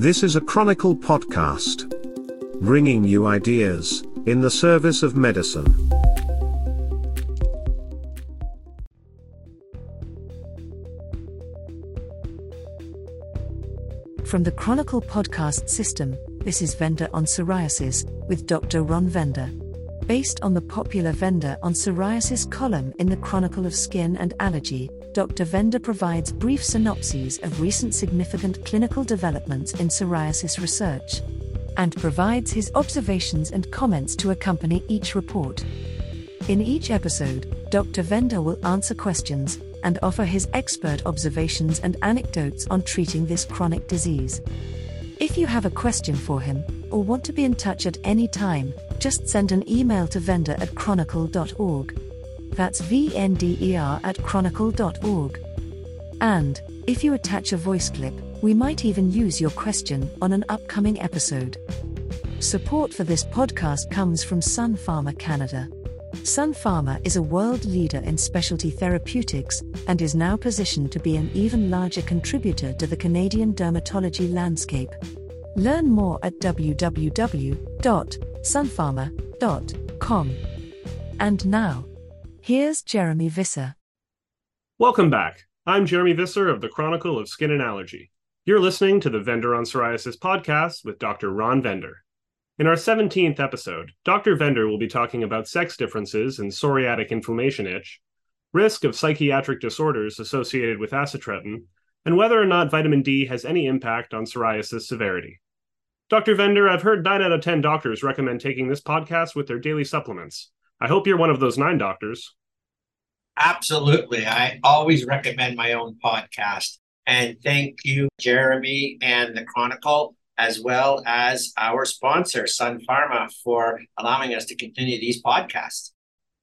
This is a Chronicle podcast, bringing you ideas in the service of medicine. From the Chronicle podcast system, this is Venda on Psoriasis with Dr. Ron Venda. Based on the popular Venda on Psoriasis column in the Chronicle of Skin and Allergy, Dr. Venda provides brief synopses of recent significant clinical developments in psoriasis research, and provides his observations and comments to accompany each report. In each episode, Dr. Venda will answer questions and offer his expert observations and anecdotes on treating this chronic disease. If you have a question for him, or want to be in touch at any time, just send an email to venda@chronicle.org. That's VNDER@chronicle.org. And, if you attach a voice clip, we might even use your question on an upcoming episode. Support for this podcast comes from Sun Pharma Canada. Sun Pharma is a world leader in specialty therapeutics and is now positioned to be an even larger contributor to the Canadian dermatology landscape. Learn more at www.sunpharma.com. And now, here's Jeremy Visser. Welcome back. I'm Jeremy Visser of the Chronicle of Skin and Allergy. You're listening to the Venda on Psoriasis podcast with Dr. Ron Venda. In our 17th episode, Dr. Venda will be talking about sex differences in psoriatic inflammation itch, risk of psychiatric disorders associated with acitretin, and whether or not vitamin D has any impact on psoriasis severity. Dr. Venda, I've heard 9 out of 10 doctors recommend taking this podcast with their daily supplements. I hope you're one of those 9 doctors. Absolutely. I always recommend my own podcast. And thank you, Jeremy and the Chronicle, as well as our sponsor, Sun Pharma, for allowing us to continue these podcasts.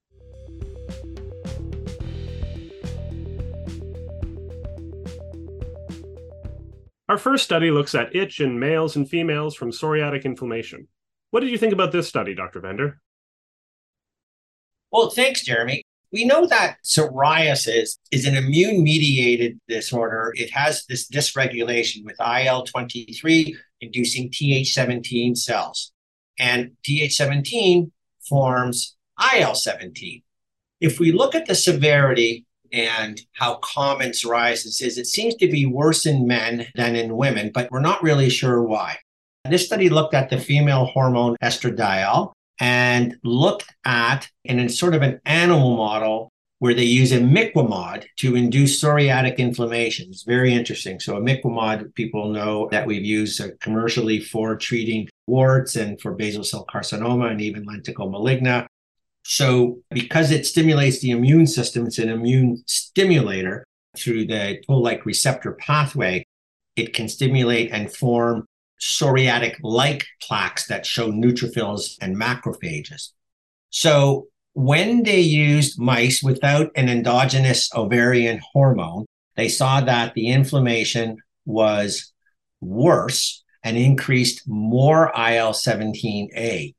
Our first study looks at itch in males and females from psoriatic inflammation. What did you think about this study, Dr. Venda? Well, thanks, Jeremy. We know that psoriasis is an immune-mediated disorder. It has this dysregulation with IL-23 inducing Th17 cells. And Th17 forms IL-17. If we look at the severity and how common psoriasis is, it seems to be worse in men than in women, but we're not really sure why. This study looked at the female hormone estradiol and looked at, in a sort of an animal model, where they use imiquimod to induce psoriatic inflammation. It's very interesting. So imiquimod, people know that we've used commercially for treating warts and for basal cell carcinoma and even lentigo maligna. So because it stimulates the immune system, it's an immune stimulator through the toll-like receptor pathway. It can stimulate and form psoriatic-like plaques that show neutrophils and macrophages. So when they used mice without an endogenous ovarian hormone, they saw that the inflammation was worse and increased more IL-17A.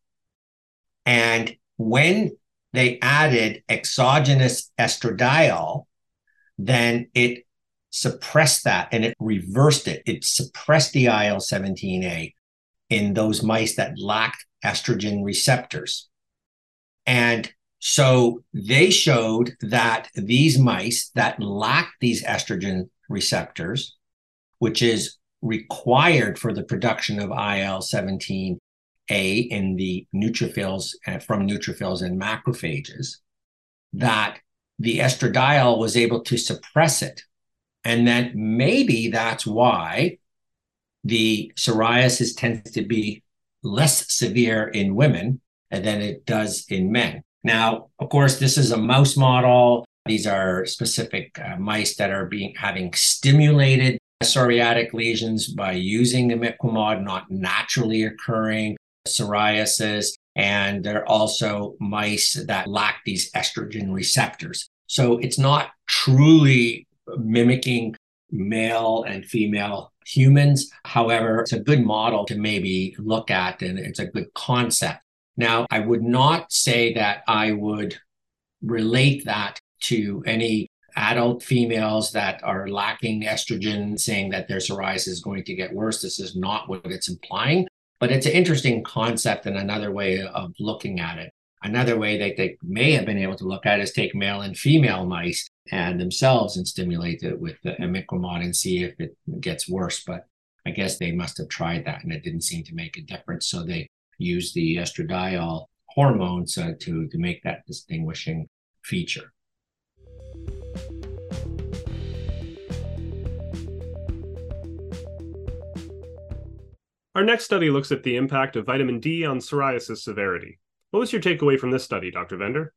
And when they added exogenous estradiol, then it suppressed that and it reversed it. It suppressed the IL-17A in those mice that lacked estrogen receptors. And so they showed that these mice that lacked these estrogen receptors, which is required for the production of IL-17A in the neutrophils, from neutrophils and macrophages, that the estradiol was able to suppress it. And then maybe that's why the psoriasis tends to be less severe in women than it does in men. Now, of course, this is a mouse model. These are specific mice that are having stimulated psoriatic lesions by using imiquimod, not naturally occurring psoriasis. And they're also mice that lack these estrogen receptors. So it's not truly mimicking male and female humans. However, it's a good model to maybe look at, and it's a good concept. Now, I would not say that I would relate that to any adult females that are lacking estrogen, saying that their psoriasis is going to get worse. This is not what it's implying, but it's an interesting concept and another way of looking at it. Another way that they may have been able to look at is take male and female mice and themselves and stimulate it with the imiquimod and see if it gets worse. But I guess they must have tried that and it didn't seem to make a difference. So they used the estradiol hormones to make that distinguishing feature. Our next study looks at the impact of vitamin D on psoriasis severity. What was your takeaway from this study, Dr. Vender?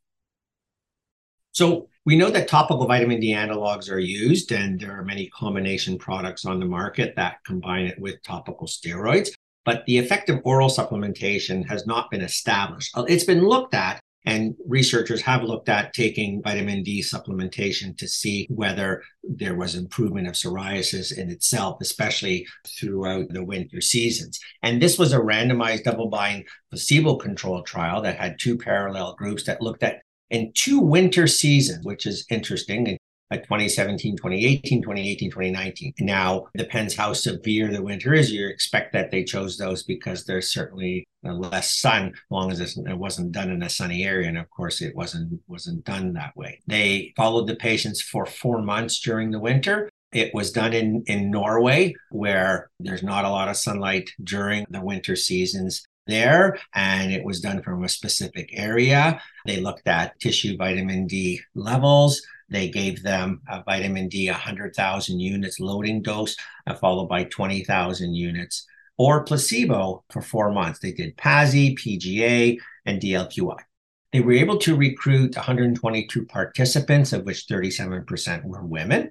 So we know that topical vitamin D analogs are used, and there are many combination products on the market that combine it with topical steroids. But the effect of oral supplementation has not been established. It's been looked at, and researchers have looked at taking vitamin D supplementation to see whether there was improvement of psoriasis in itself, especially throughout the winter seasons. And this was a randomized double-blind placebo-controlled trial that had two parallel groups that looked at in 2 winter seasons, which is interesting. 2017, 2018, 2018, 2019. Now, it depends how severe the winter is. You expect that they chose those because there's certainly less sun, as long as it wasn't done in a sunny area. And of course, it wasn't done that way. They followed the patients for 4 months during the winter. It was done in Norway, where there's not a lot of sunlight during the winter seasons there, and it was done from a specific area. They looked at tissue vitamin D levels. They gave them a vitamin D 100,000 units loading dose, followed by 20,000 units, or placebo for 4 months. They did PASI, PGA, and DLQI. They were able to recruit 122 participants, of which 37% were women.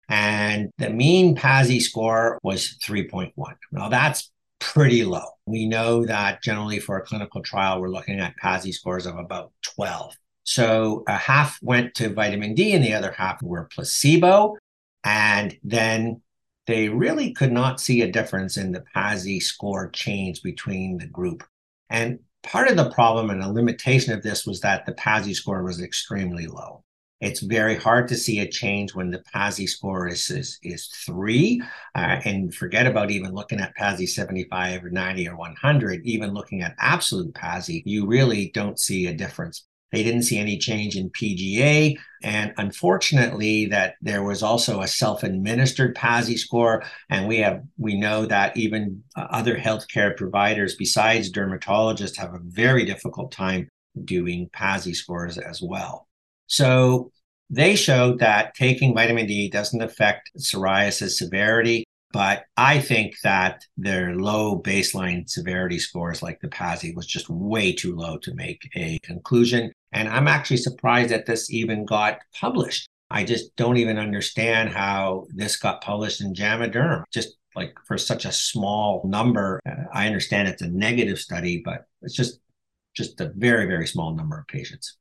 And the mean PASI score was 3.1. Now, that's pretty low. We know that generally for a clinical trial, we're looking at PASI scores of about 12. So a half went to vitamin D and the other half were placebo. And then they really could not see a difference in the PASI score change between the group. And part of the problem and a limitation of this was that the PASI score was extremely low. It's very hard to see a change when the PASI score is 3. And forget about even looking at PASI 75 or 90 or 100. Even looking at absolute PASI, you really don't see a difference. They didn't see any change in PGA. And unfortunately, that there was also a self-administered PASI score. And we know that even other healthcare providers besides dermatologists have a very difficult time doing PASI scores as well. So they showed that taking vitamin D doesn't affect psoriasis severity, but I think that their low baseline severity scores like the PASI was just way too low to make a conclusion. And I'm actually surprised that this even got published. I just don't even understand how this got published in JAMA Derm. Just like for such a small number, I understand it's a negative study, but it's just a very, very small number of patients.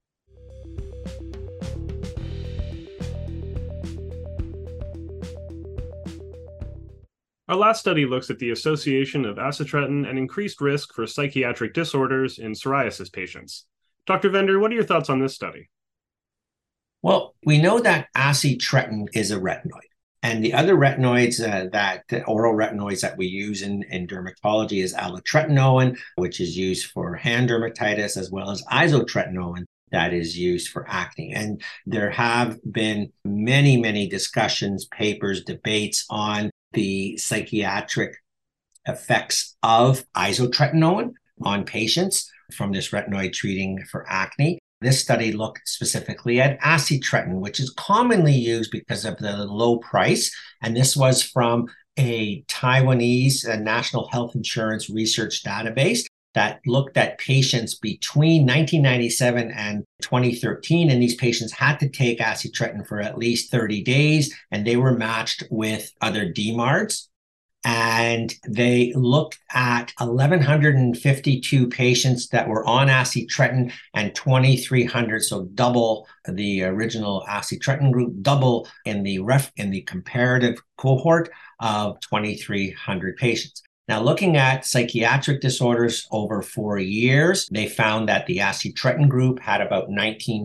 Our last study looks at the association of acitretin and increased risk for psychiatric disorders in psoriasis patients. Dr. Vender, what are your thoughts on this study? Well, we know that acitretin is a retinoid. And the other retinoids, the oral retinoids that we use in dermatology is alitretinoin, which is used for hand dermatitis, as well as isotretinoin, that is used for acne. And there have been many, many discussions, papers, debates on the psychiatric effects of isotretinoin on patients from this retinoid treating for acne. This study looked specifically at acitretin, which is commonly used because of the low price. And this was from a Taiwanese National Health Insurance Research Database that looked at patients between 1997 and 2013. And these patients had to take acitretin for at least 30 days, and they were matched with other DMARDs. And they looked at 1,152 patients that were on acitretin and 2,300, so double the original acitretin group, double in the comparative cohort of 2,300 patients. Now, looking at psychiatric disorders over 4 years, they found that the acitretin group had about 19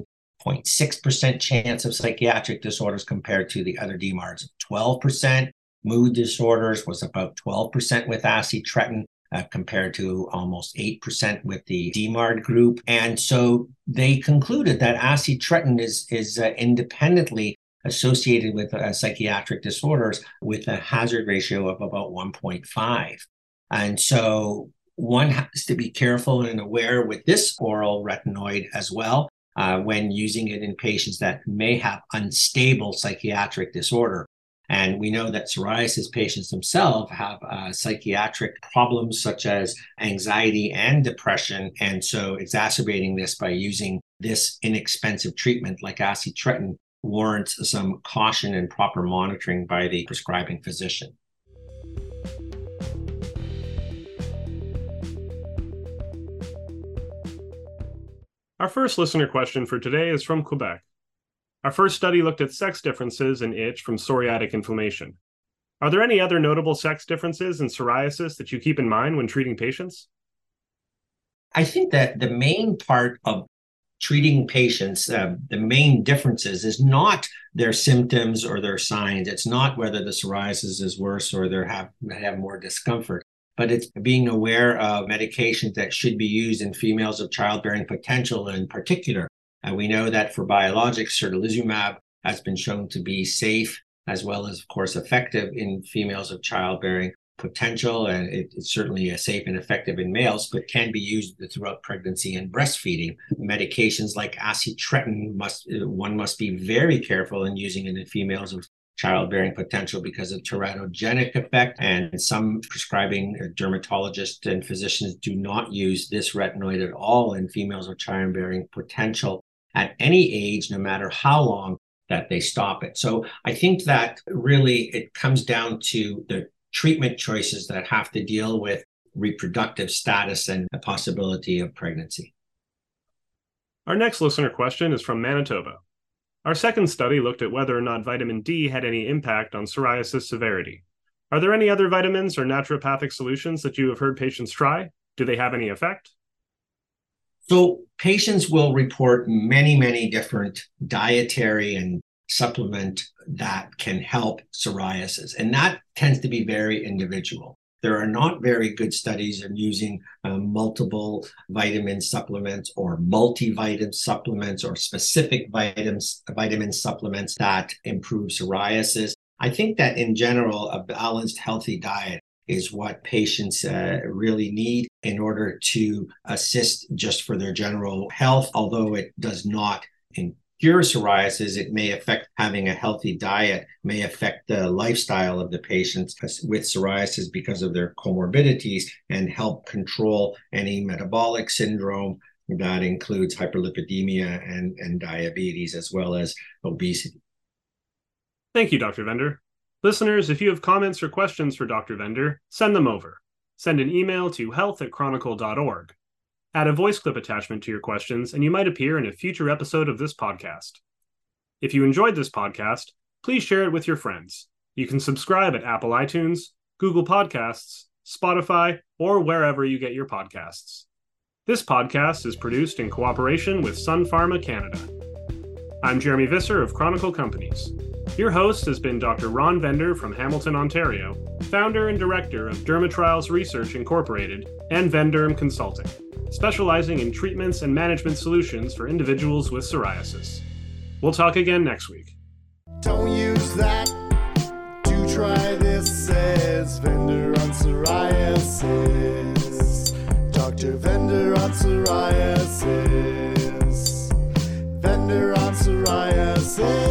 0.6% chance of psychiatric disorders compared to the other DMARDs of 12%. Mood disorders was about 12% with acitretin compared to almost 8% with the DMARD group. And so they concluded that acitretin is independently associated with psychiatric disorders with a hazard ratio of about 1.5. And so one has to be careful and aware with this oral retinoid as well when using it in patients that may have unstable psychiatric disorder. And we know that psoriasis patients themselves have psychiatric problems such as anxiety and depression. And so exacerbating this by using this inexpensive treatment like acitretin warrants some caution and proper monitoring by the prescribing physician. Our first listener question for today is from Quebec. Our first study looked at sex differences in itch from psoriatic inflammation. Are there any other notable sex differences in psoriasis that you keep in mind when treating patients? I think that the main part of treating patients, the main differences is not their symptoms or their signs. It's not whether the psoriasis is worse or they have more discomfort, but it's being aware of medications that should be used in females of childbearing potential in particular. We know that for biologics, certolizumab has been shown to be safe as well as, of course, effective in females of childbearing potential, and it's certainly safe and effective in males, but can be used throughout pregnancy and breastfeeding. Medications like acitretin one must be very careful in using it in females of childbearing potential because of teratogenic effect, and some prescribing dermatologists and physicians do not use this retinoid at all in females of childbearing potential at any age, no matter how long that they stop it. So I think that really it comes down to the treatment choices that have to deal with reproductive status and the possibility of pregnancy. Our next listener question is from Manitoba. Our second study looked at whether or not vitamin D had any impact on psoriasis severity. Are there any other vitamins or naturopathic solutions that you have heard patients try? Do they have any effect? So patients will report many, many different dietary and supplement that can help psoriasis, and that tends to be very individual. There are not very good studies in using multiple vitamin supplements or multivitamin supplements or specific vitamin supplements that improve psoriasis. I think that in general, a balanced, healthy diet is what patients really need in order to assist just for their general health. Although it does not cure psoriasis, it may affect having a healthy diet, may affect the lifestyle of the patients with psoriasis because of their comorbidities and help control any metabolic syndrome that includes hyperlipidemia and diabetes as well as obesity. Thank you, Dr. Vender. Listeners, if you have comments or questions for Dr. Vender, send them over. Send an email to health@chronicle.org. Add a voice clip attachment to your questions, and you might appear in a future episode of this podcast. If you enjoyed this podcast, please share it with your friends. You can subscribe at Apple iTunes, Google Podcasts, Spotify, or wherever you get your podcasts. This podcast is produced in cooperation with Sun Pharma Canada. I'm Jeremy Visser of Chronicle Companies. Your host has been Dr. Ron Vender from Hamilton, Ontario, founder and director of Dermatrials Research Incorporated and Venderm Consulting, specializing in treatments and management solutions for individuals with psoriasis. We'll talk again next week. Don't use that to try this, says Vender on psoriasis. Dr. Vender on psoriasis. Vender on psoriasis.